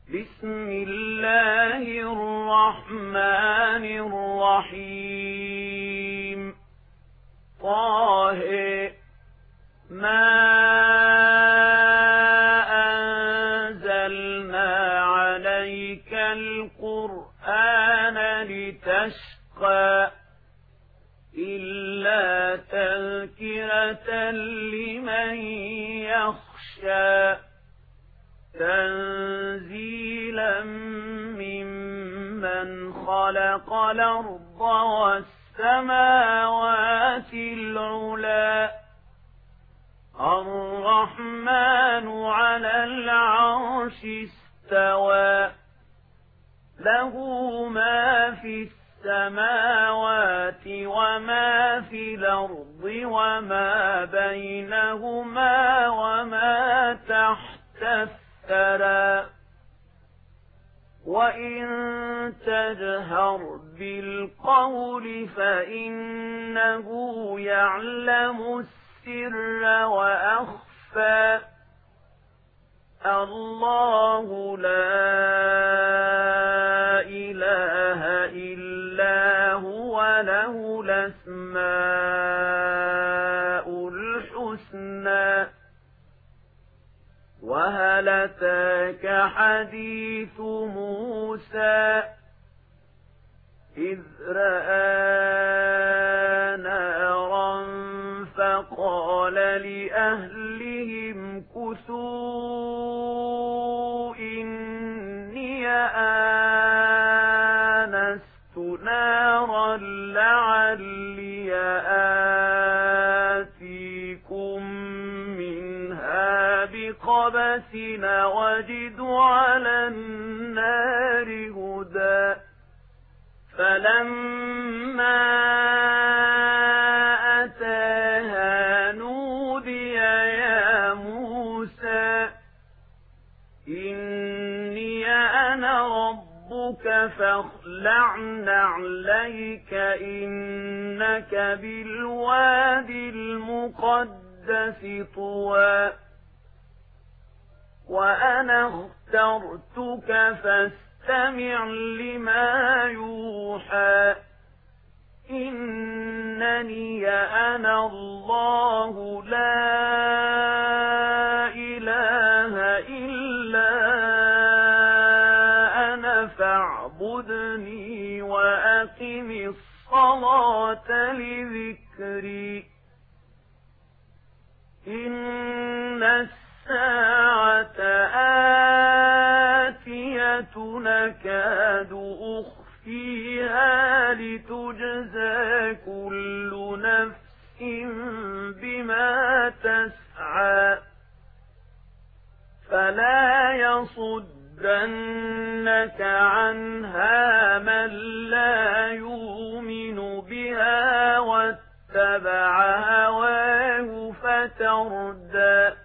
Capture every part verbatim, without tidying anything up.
بسم الله الرحمن الرحيم. طه ما أنزلنا عليك القرآن لتشقى إلا تذكرة لمن يخشى تنزيلا ممن خلق الأرض والسماوات العلى الرحمن على العرش استوى له ما في السماوات وما في الأرض وما بينهما وما تحت الثرى وإن تجهر بالقول فإنه يعلم السر وأخفى الله لا إله إلا هو له الأسماء الحسنى. وهل أتاك حديث موسى إذ رأى نارا فقال لأهلهم كثوا إني آنست نارا لعلي آتيكم منها بقبس وجد على النار هدى. فلما أتاها نودي يا موسى إني أنا ربك فاخلع نعليك إنك بالوادي المقدس طوى وأنا اخترتك فاستمع لما يوحى إنني أنا الله لا إله إلا أنا فاعبدني وأقم الصلاة لذكري. إن الساعة آتية نكاد أخفيها لتجزى كل نفس بما تسعى فلا يصدنك عنها من لا يؤمن بها واتبع هواه فتردى.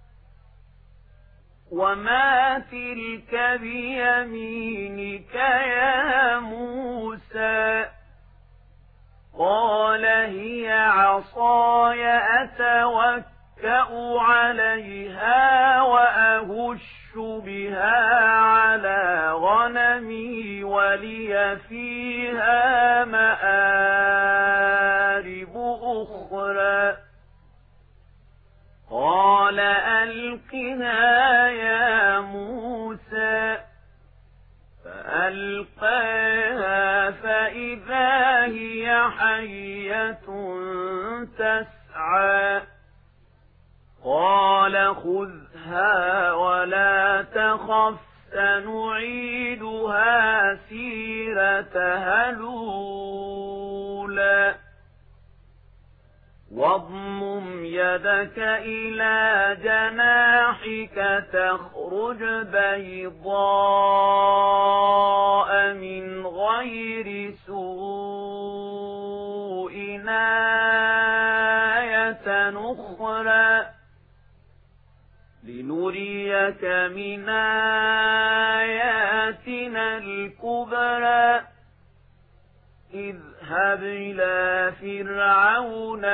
وما تلك بيمينك يا موسى قال هي عصاي أتوكأ عليها وأهش بها على غنمي ولي فيها مآرب أخرى. قال ألقها يا موسى فألقاها فإذا هي حية تسعى. قال خذها ولا تخف سنعيدها سيرتها الأولى واضمم يدك إلى جناحك تخرج بيضاء من غير سوء آية أخرى لنريك من آياتنا الكبرى. اذهب إلى فرعون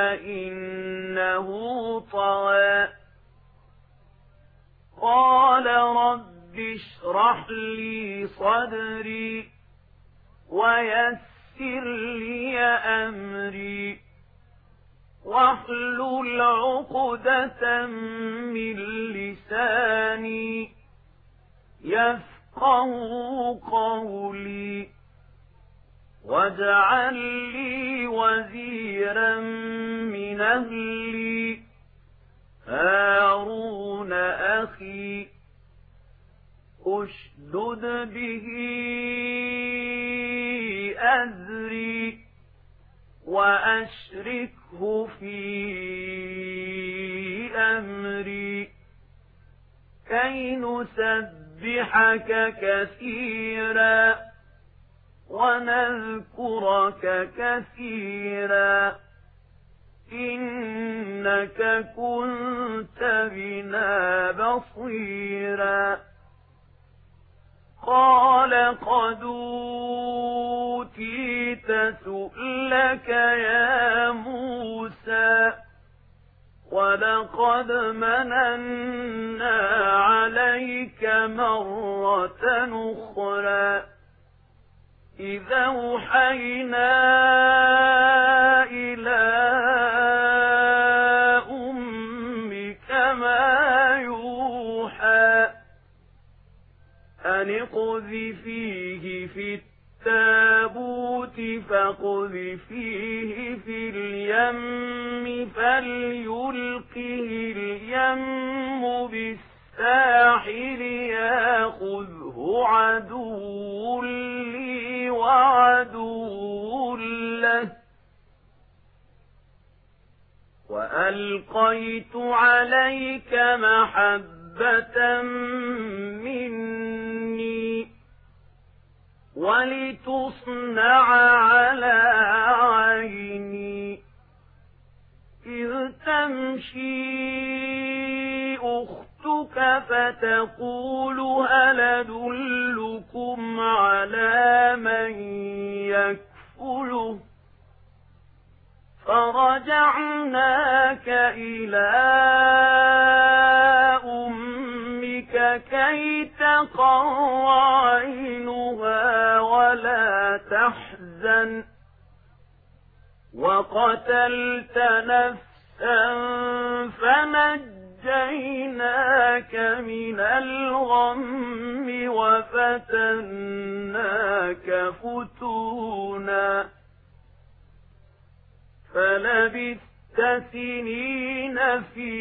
إنه طغى قال رب اشرح لي صدري ويسر لي أمري واحلل عقدة من لساني يفقه قولي واجعل لي وزيرا من أهلي هارون أخي أشدد به أزري وأشركه في أمري كي نسبحك كثيرا ونذكرك كثيرا إنك كنت بنا بصيرا قال قد أوتيت سؤلك يا موسى ولقد مننا عليك مرة أخرى إذا أوحينا إلى أمك ما يوحى أن اقذفيه في التابوت فاقذفيه في اليم فليلقه اليم بالساحل ياخذه عدو لي وعدو له وألقيت عليك محبة مني ولتصنع على عيني إذ تمشي أختك فتقول هل أدلكم على من يكفله فرجعناك إلى أمك كي تقر عينها ولا تحزن وقتلت نفسا فنجيناك من الغم وفتناك فتونا فلبثت سنين في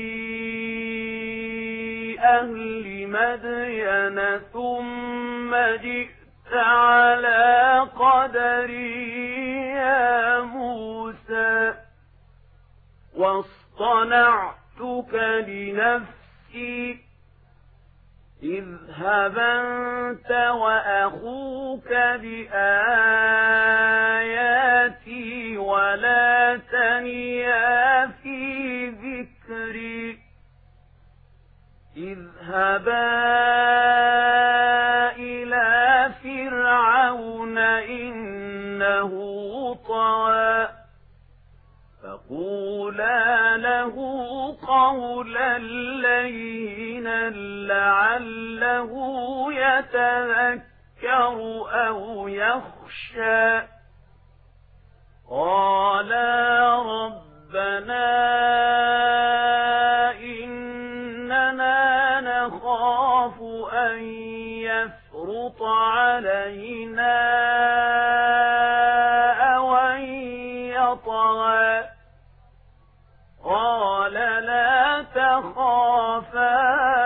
أهل مدين ثم جئت على قدري يا موسى واصطنعتك لنفسي اذهب أنت وأخوك بآياتي ولا تنيا في ذكري اذهبا إلى فرعون إنه طغى فقولا له قولا لينا لعله يتذكر أو يخشى قالا ربنا إننا نخاف أن يفرط علينا أو أن يطغى قال لا تخافا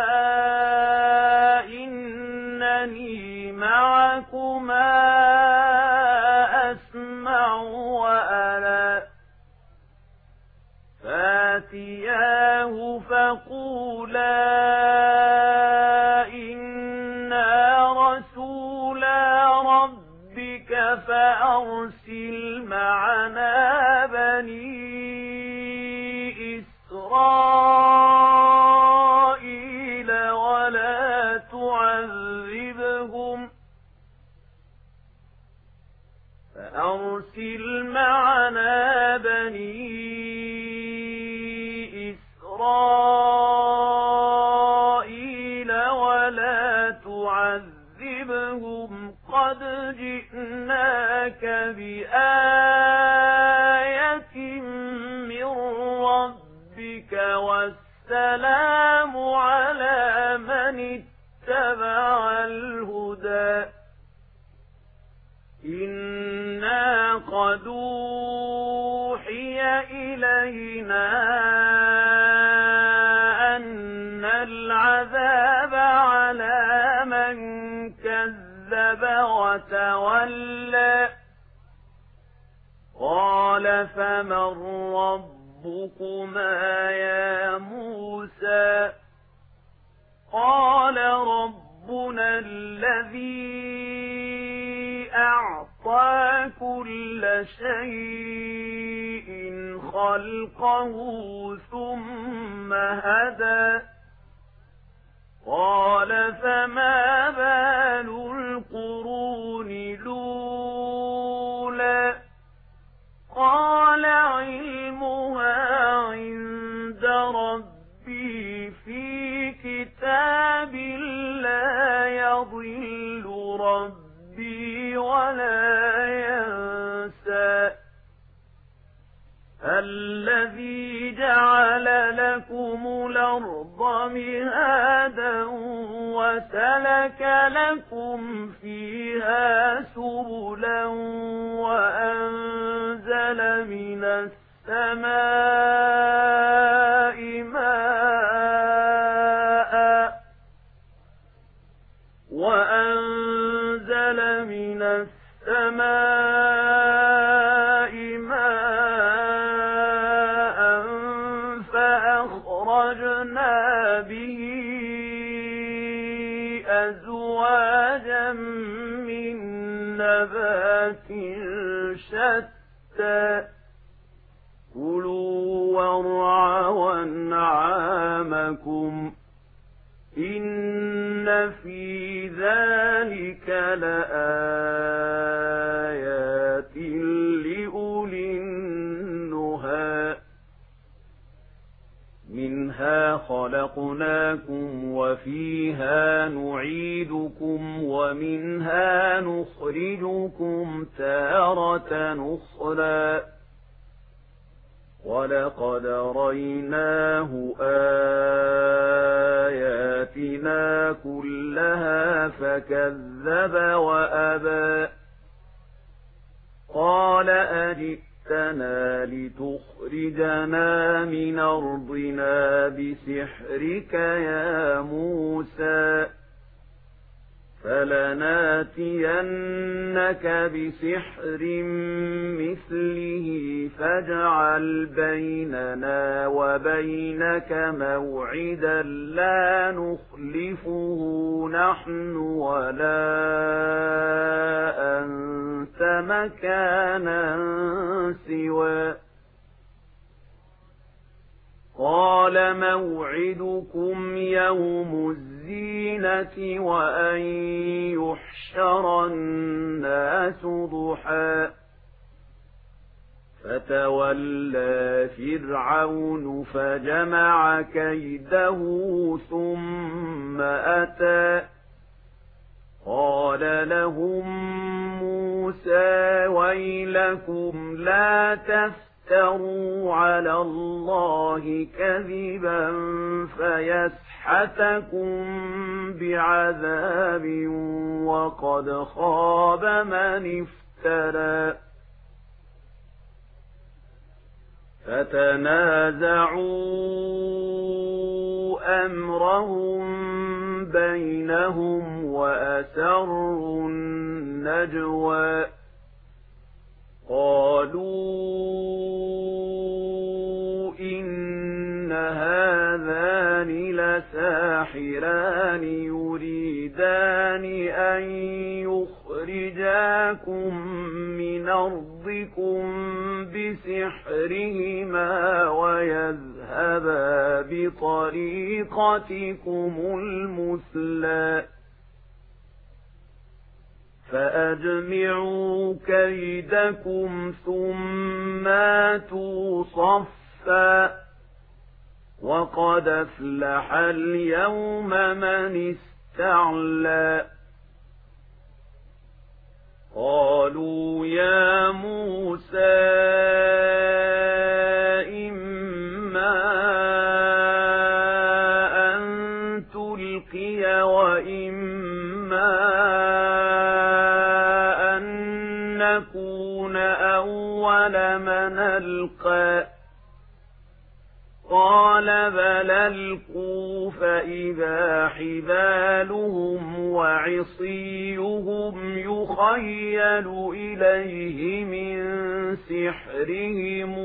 إنني معكما أسمع وأرى فاتياه فقولا إنا رسولا ربك فأرسل معنا بني إسرائيل ولا تعذبهم فأرسل معنا بني إسرائيل ولا تعذبهم قد جئناك بآية من ربك والسلام على من اتبع الهدى إنا قد أوحي إلينا أن العذاب على من كذب وتولى قال فمن ربكما يا موسى قال ربنا الذي أعطى كل شيء خلقه ثم هدى قال فما بال القرون الأولى قال علمها عند ربي في كتاب لا يضل ربي ولا ينسى الذي جعل لكم الأرض مهادا وسلك لكم فيها سبلا وأنزل من السماء ماء وأنزل من السماء ماء فأخرجنا به أزواجا من نبات شتى كلوا وارعوا أنعامكم إن في ذلك لآيات لأولي النهى منها خلقناكم وفيها نعيدكم ومنها نخرجكم تارة أخرى ولقد ريناه آياتنا كلها فكذب وأبى قال أجئتنا لتخرجنا من أرضنا بسحرك يا موسى فلناتينك بسحر مثله فاجعل بيننا وبينك موعدا لا نخلفه نحن ولا أنت مكانا سوى قال موعدكم يوم الزينة وأن يحشر الناس ضحى فتولى فرعون فجمع كيده ثم أتى قال لهم موسى ويلكم لا تفتروا افتروا على الله كذبا فيسحتكم بعذاب وقد خاب من افترى فتنازعوا أمرهم بينهم وأسروا النجوى قالوا إن هذان لساحران يريدان أن يخرجاكم من أرضكم بسحرهما ويذهبا بطريقتكم المثلى فأجمعوا كيدكم ثم آتوا صفا وقد أفلح اليوم من تَعْلَى قالوا يا موسى إما أن تلقي وإما أن نكون أول من ألقى قال بل ألقوا فإذا حبالهم وعصيهم يخيل إليه من سحرهم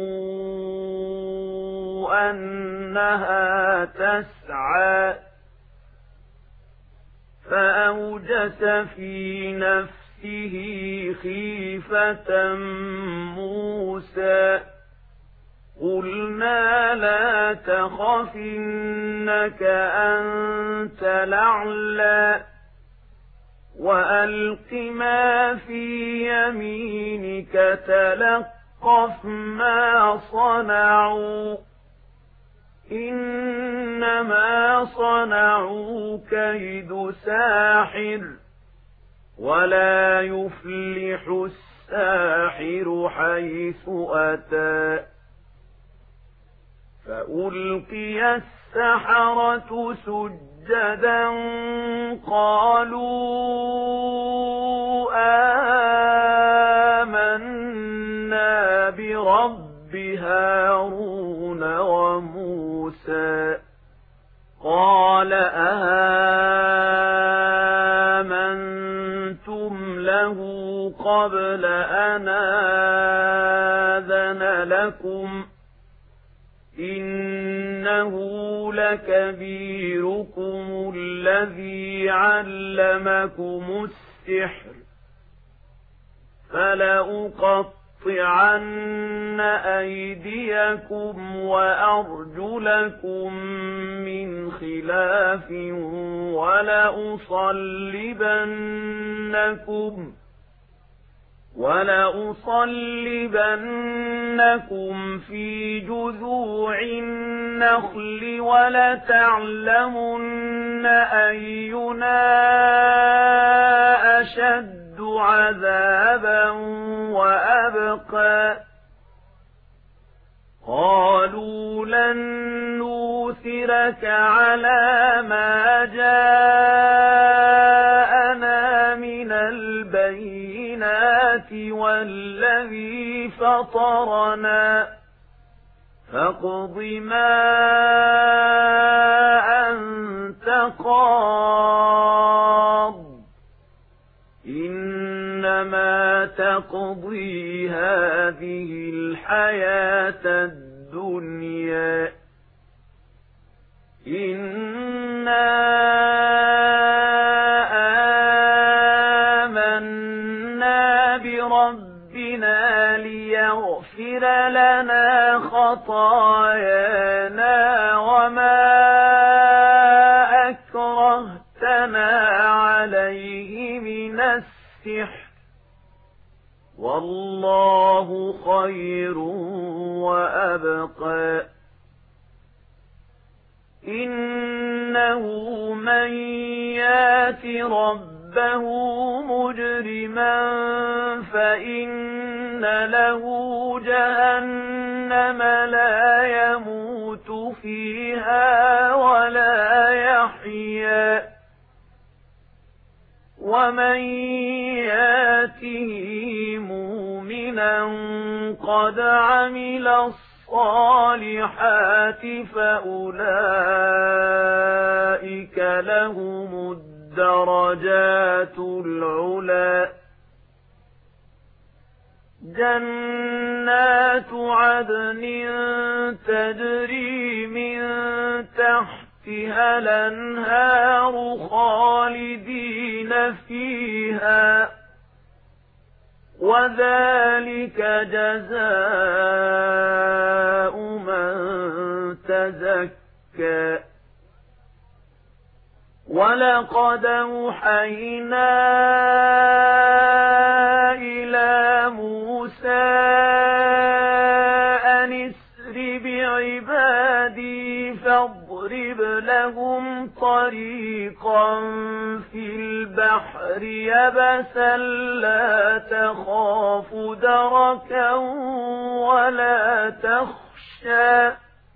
أنها تسعى فأوجس في نفسه خيفة موسى قلنا لا تخف إنك أنت الأعلى وألق ما في يمينك تلقف ما صنعوا إنما صنعوا كيد ساحر ولا يفلح الساحر حيث أتى فألقي السحرة سجدا قالوا آمنا برب هارون وموسى قال آمنتم له قبل أن آذن لكم إنه لكبيركم الذي علمكم السحر فلأقطعن أيديكم وأرجلكم من خلاف ولأصلبنكم ولأصلبنكم في جذوع النخل ولتعلمن أينا أشد عذابا وأبقى قالوا لن نؤثرك على ما جاءنا من البينات والذي فطرنا فاقض ما أنت قاض إنما تقضي هذه الحياة الدنيا إنا آمنا بربنا ليغفر لنا خطايانا وما أكرهتنا عليه من السحر والله خير وأبقى إنه من يات ربه مجرما فإن له جهنم لا يموت فيها ولا يحيا ومن ياته مؤمنا قد عمل الصالحات فأولئك لهم الدرجات العلى جنات عدن تجري من تحتها الأنهار خالدين فيها وذلك جزاء من تزكى ولقد أوحينا إلى موسى أن اسر بعبادي فاضرب لهم طريقا في البحر يبسا لا تخاف دركا ولا تخشى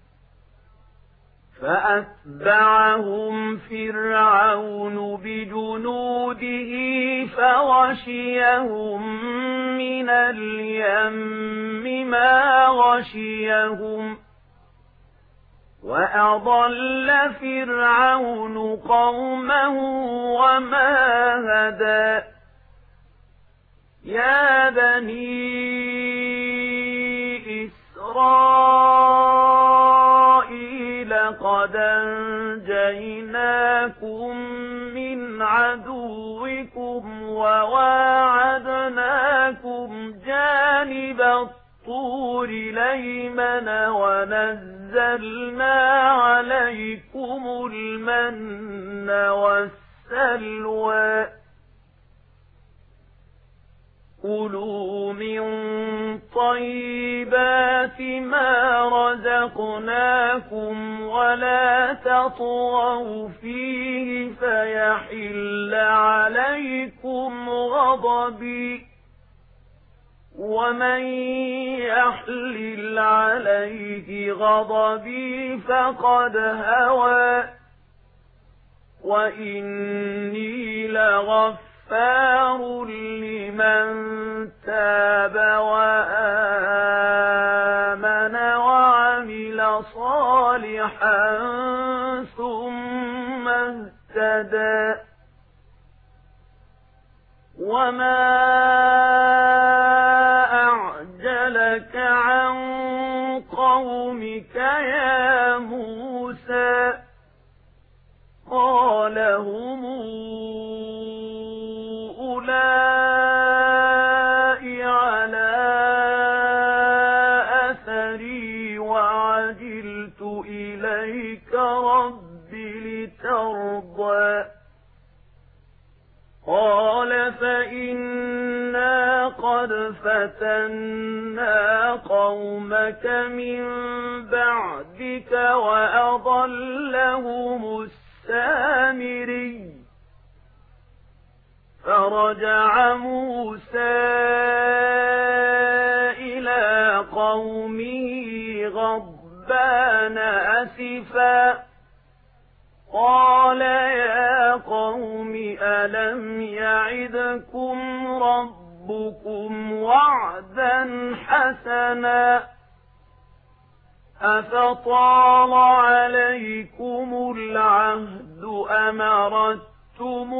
فأتبعهم فرعون بجنوده فغشيهم من اليم ما غشيهم وأضل فرعون قومه وما هدى يا بني إسرائيل قد أنجيناكم من عدوكم وواعدناكم جانب الطور الأيمن ونزلنا عليكم المن والسلوى كلوا من طيبات ما رزقناكم ولا تطغوا فيه فيحل عليكم غضبي ومن يحلل عليه غضبي فقد هوى وإني لغفار لمن تاب وآمن وعمل صالحا ثم اهتدى وما أعجلك عن قومك يا موسى قال هم أولئك على أثري وعجلت إليك رب لترضى قال فإنا قد فتنا قومك من بعدك وأضلهم السامري فرجع موسى إلى قومه غضبان أسفا قال يا قوم ألم يعدكم ربكم وعدا حسنا أفطال عليكم العهد أم أردتم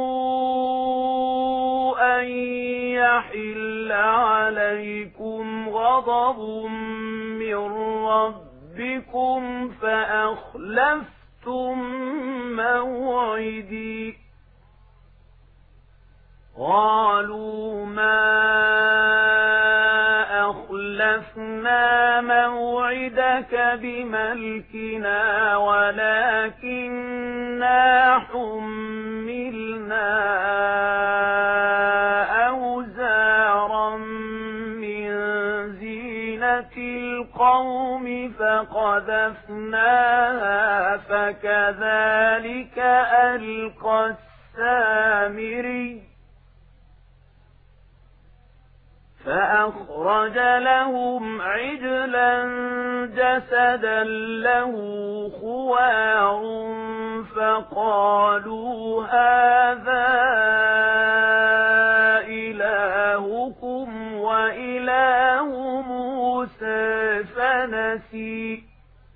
أن يحل عليكم غضب من ربكم فأخلفتم موعدي قالوا ما أخلفنا موعدك بملكنا ولكننا حملنا أوزارا من زينة القوم فقذفناها فكذلك ألقى السامري فأخرج لهم عجلا جسدا له خوار فقالوا هذا إلهكم وإله موسى فنسي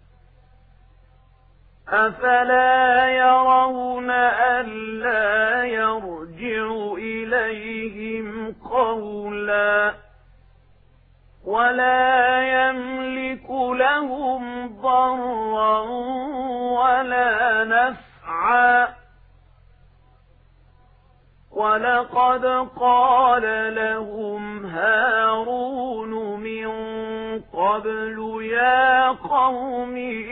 أفلا يرون ألا يرجع إليهم قولا ولا يملك لهم ضرا ولا نفعا ولقد قال لهم هارون من قبل يا قوم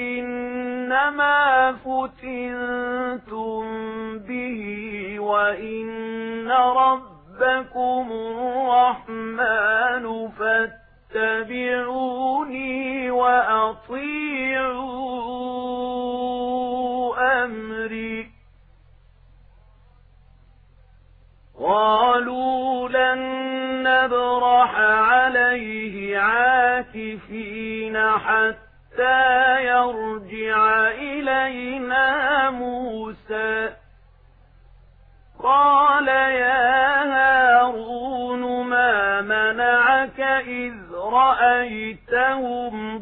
إنما فتنتم به وإن ربكم الرحمن فاتبعوني وأطيعوا أمري قالوا لن نبرح عليه عاكفين حتى يرجع إلينا موسى قال يا هارون ما منعك إذ رأيتهم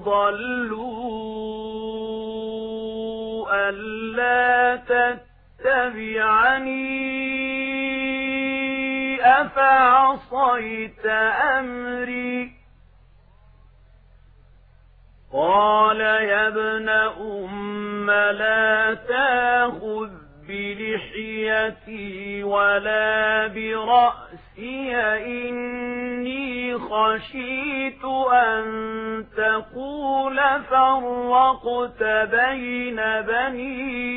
ضلوا ألا تتبعني أفعصيت أمري قال يا ابن أم لا تأخذ بلحيتي ولا برأسي إني خشيت أن تقول فرقت بين بني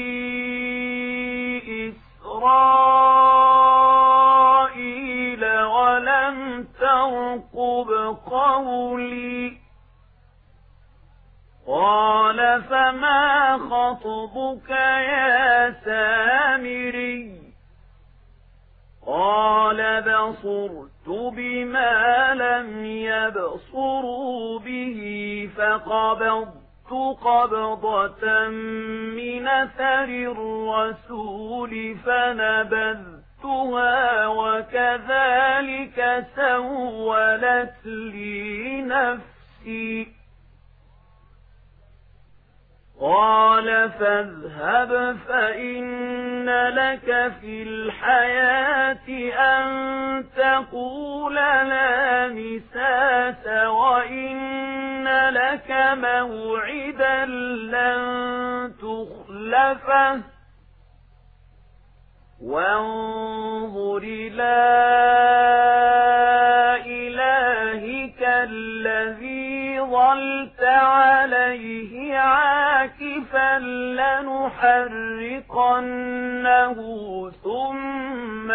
إسرائيل ولم ترقب قولي قال فما خطبك يا سامري قال بصرت بما لم يبصروا به فقبضت قبضة من أثر الرسول فنبذتها وكذلك سولت لي نفسي قال فاذهب فإن لك في الحياة أن تقول لا مساس وإن لك موعدا لن تخلفه وانظر إلى إلهك الذي ظلت عليه عاكفا لنحرقنه ثم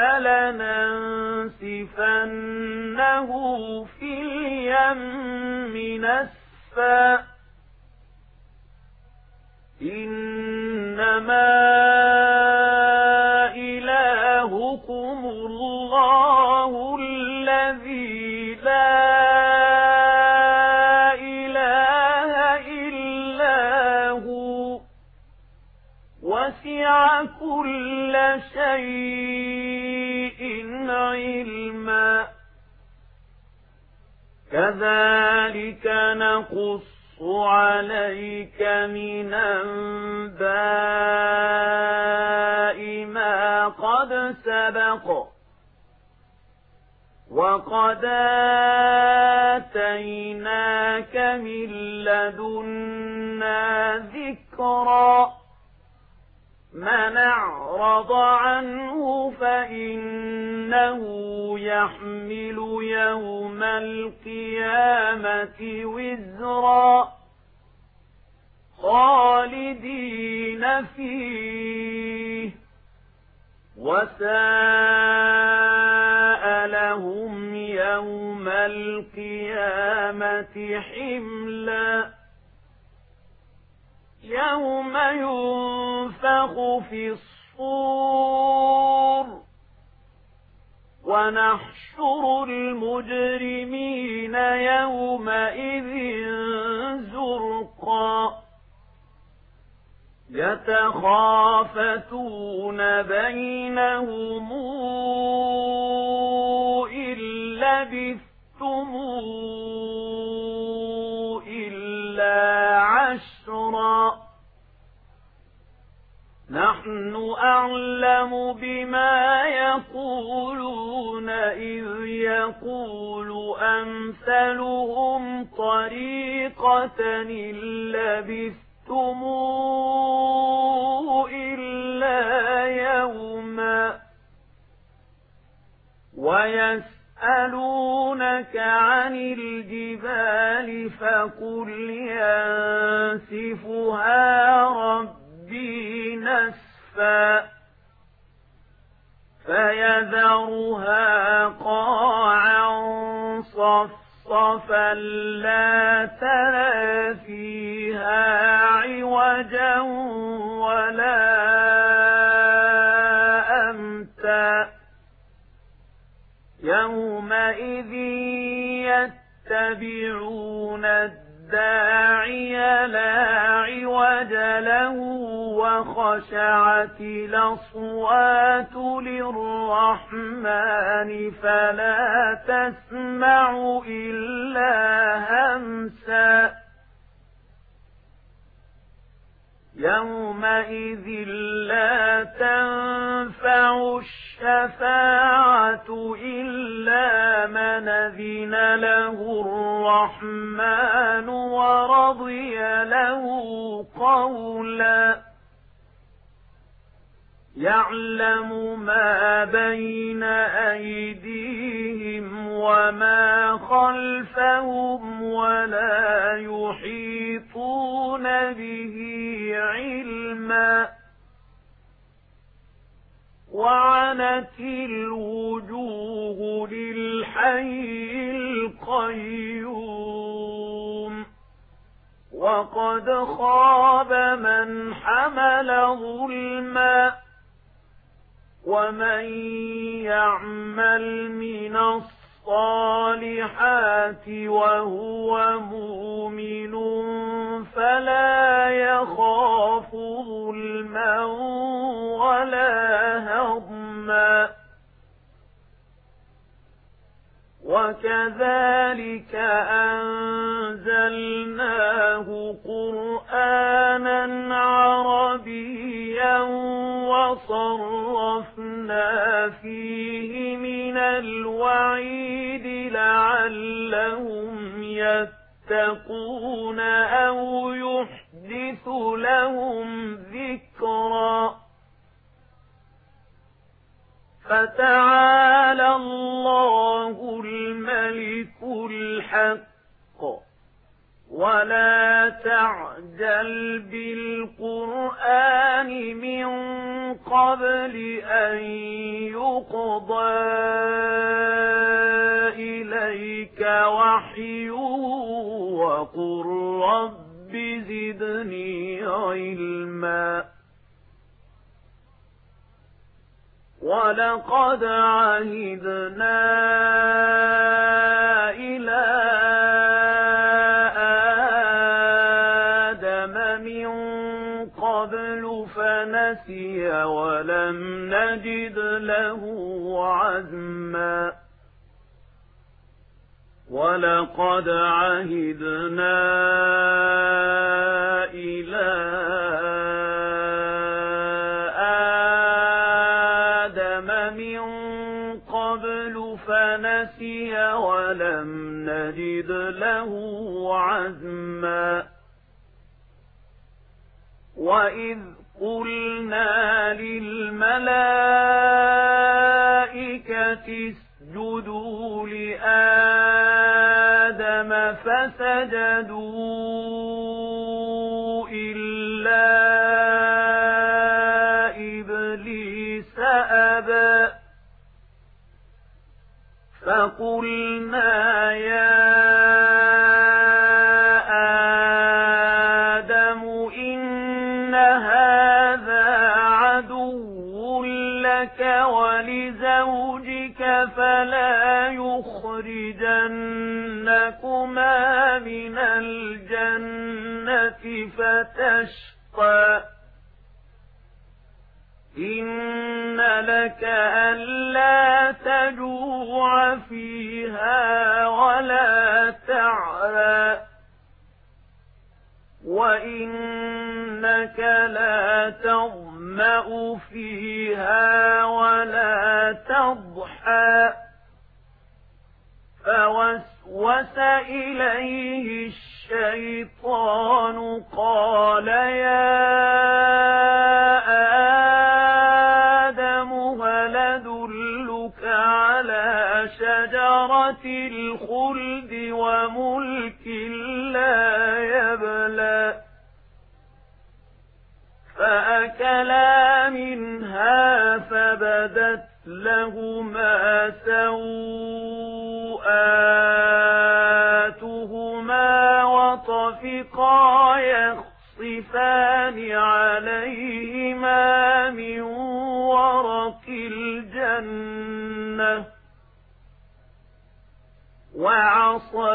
لننسفنه في اليم نسفا إنما إلهكم الله الذي لا إله إلا هو وسع كل شيء علما كذلك نقص عليك من أنباء ما قد سبق وقد آتيناك من لدنا ذكرا من أعرض عنه فإنه يحمل يوم القيامة وزرا خالدين فيه وساء لهم يوم القيامة حملا يوم ينفخ في الصور ونحشر المجرمين يومئذ زرقا يتخافتون بينهم إن لبثتم إلا عشرا نحن أعلم بما يقولون إذ يقول أمثلهم طريقة إن لبثتم إلا يوما ويسألونك عن الجبال فقل ينسفها ربي نسفا فيذرها قاعا صفصفا لا ترى فيها عوجا ولا أمتا يومئذ يتبعون الداعي لا عوج له وخشعت الأصوات للرحمن فلا تسمع إلا همسا يومئذ لا تنفع الشفاعة إلا من أذن له الرحمن ورضي له قولا يعلم ما بين أيديهم وما خلفهم ولا يحيطون به علما وعنت الوجوه للحي القيوم وقد خاب من حمل ظلما ومن يعمل من الصالحات وهو مؤمن فلا يخاف ظلما ولا هضما وكذلك أنزلناه قرآنا عربيا وصرفنا فيه من الوعيد لعلهم يتقون أو يحدث لهم ذكرا فتعالى الله الملك الحق ولا تعجل بالقرآن من قبل أن يقضى إليك وحيه وقل رب زدني علما ولقد عهدنا إلى آدم من قبل فنسي ولم نجد له عزما ولقد عهدنا إلى فنسي ولم نجد له عزما وإذ قلنا للملائكة اسجدوا لآدم فسجدوا إلا إبليس أبى فقلنا يا آدم إن هذا عدو لك ولزوجك فلا يخرجنكما من الجنة فتشقى إن لك ألا تجوع فيها ولا تعرى وإنك لا تظمأ فيها ولا تضحى فوسوس إليه الشيطان قال يا شجرة الخلد وملك لا يبلى فأكلا منها فبدت لهما سوآتهما وطفقا يخصفان عليهما من ورق الجنة وعصى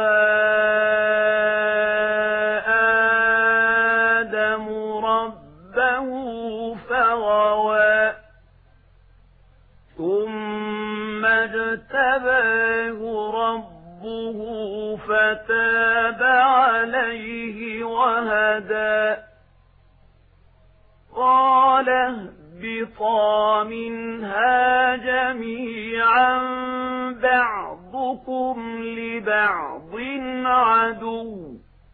آدم ربه فغوى ثم اجتباه ربه فتاب عليه وهدى قال اهبطا منها جميعا بعضكم لبعض عدو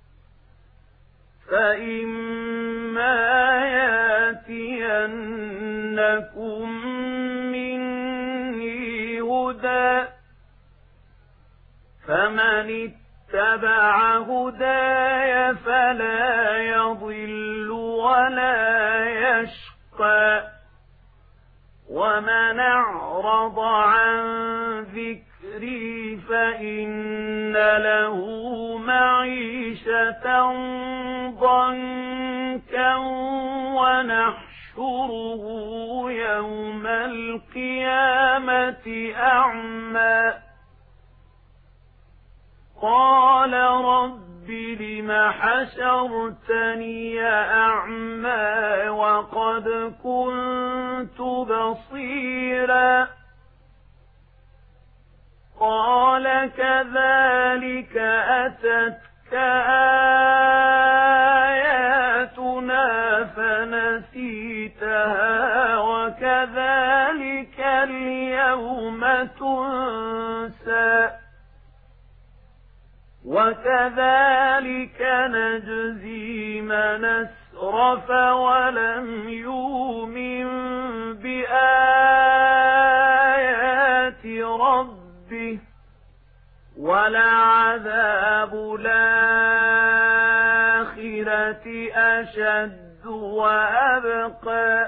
فإما ياتينكم مني هدى فمن اتبع هداي فلا يضل ولا يشقى ومن أعرض عن ذكري فإن له معيشة ضنكا ونحشره يوم القيامة أعمى قال رب لم حشرتني أعمى وقد كنت بصيرا قال كذلك أتتك آياتنا فنسيتها وكذلك اليوم تنسى وكذلك نجزي من أسرف ولم يؤمن بآيات ربه ولعذاب الآخرة أشد وأبقى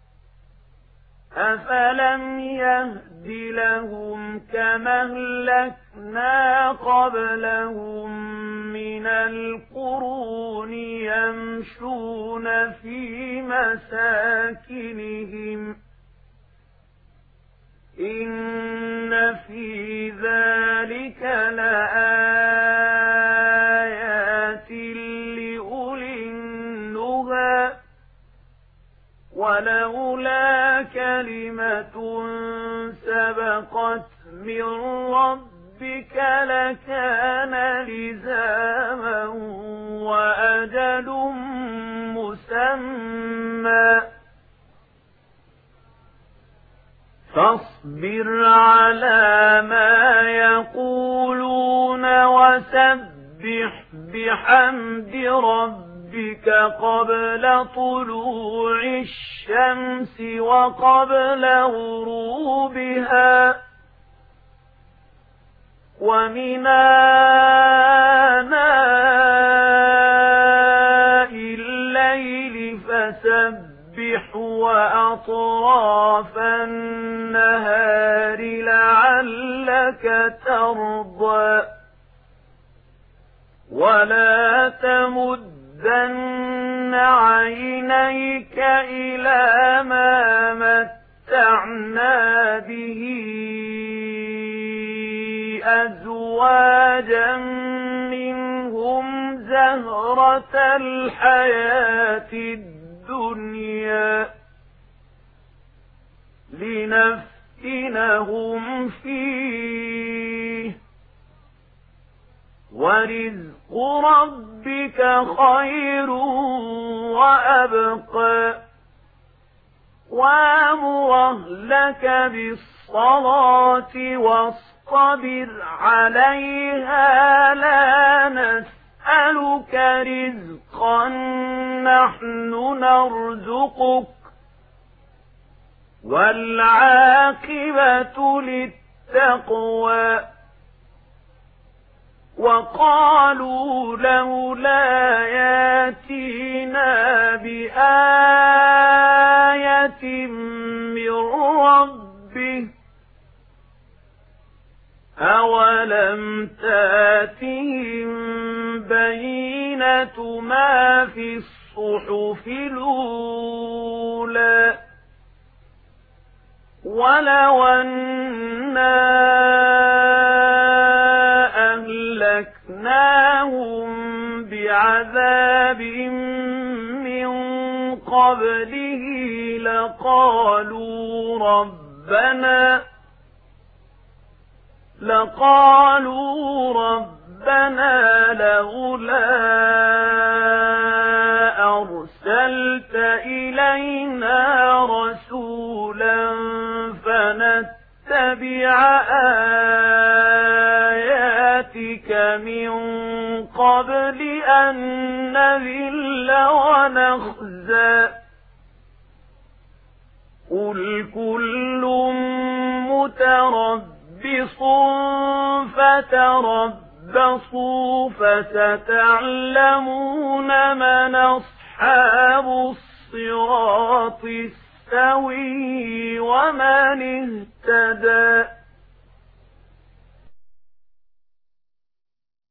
أفلم يهد لهم كما أهلكنا قبلهم من القرون يمشون في مساكنهم إن في ذلك لآيات لأولي النهى ولولا كلمة سبقت من ربك لكان لزاما وأجل مسمى فاصبر على ما يقولون وسبح بحمد ربك قبل طلوع الشمس وقبل غروبها ومن آناء الليل فسبح وأطراف النهار لعلك ترضى ولا تمدن عينيك إلى ما متعنا به أزواجا منهم زهرة الحياة الدنيا لنفتنهم فيه ورزق ربك خير وأبقى وأمر أهلك بالصلاة واصطبر عليها لا نسألك رزقا نحن نرزقك والعاقبة للتقوى وقالوا لولا ياتينا بآية من ربه أولم تاتهم بينة ما في الصحف الأولى ولو أنا عذاب من قبله لقالوا ربنا لقالوا ربنا لولا أرسلت إلينا رسولا فنتبع آياتك من قبل أن نذل ونخزى قل كل متربص فتربصوا فستعلمون من أصحاب الصراط السوي ومن اهتدى.